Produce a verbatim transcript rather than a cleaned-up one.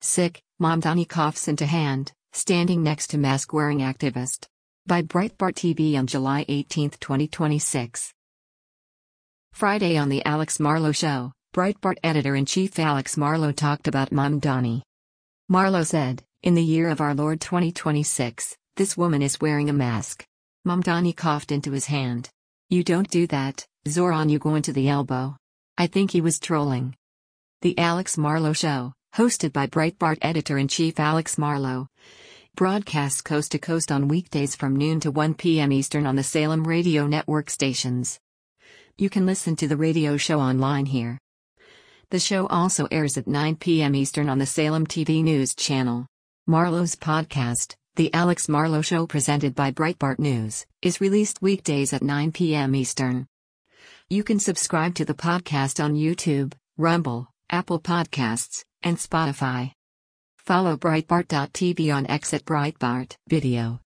Sick, Mamdani coughs into hand, standing next to mask-wearing activist. By Breitbart T V on July eighteenth, twenty twenty-six. Friday on The Alex Marlow Show, Breitbart editor-in-chief Alex Marlow talked about Mamdani. Marlow said, "In the year of our Lord twenty twenty-six, this woman is wearing a mask." Mamdani coughed into his hand. "You don't do that, Zoran, you go into the elbow." I think he was trolling. The Alex Marlow Show, hosted by Breitbart editor-in-chief Alex Marlow, broadcasts coast to coast on weekdays from noon to one p m Eastern on the Salem Radio Network stations. You can listen to the radio show online here. The show also airs at nine p m Eastern on the Salem T V News channel. Marlow's podcast, The Alex Marlow Show presented by Breitbart News, is released weekdays at nine p m Eastern. You can subscribe to the podcast on YouTube, Rumble, Apple Podcasts, and Spotify. Follow Breitbart dot T V on X at Breitbart Video.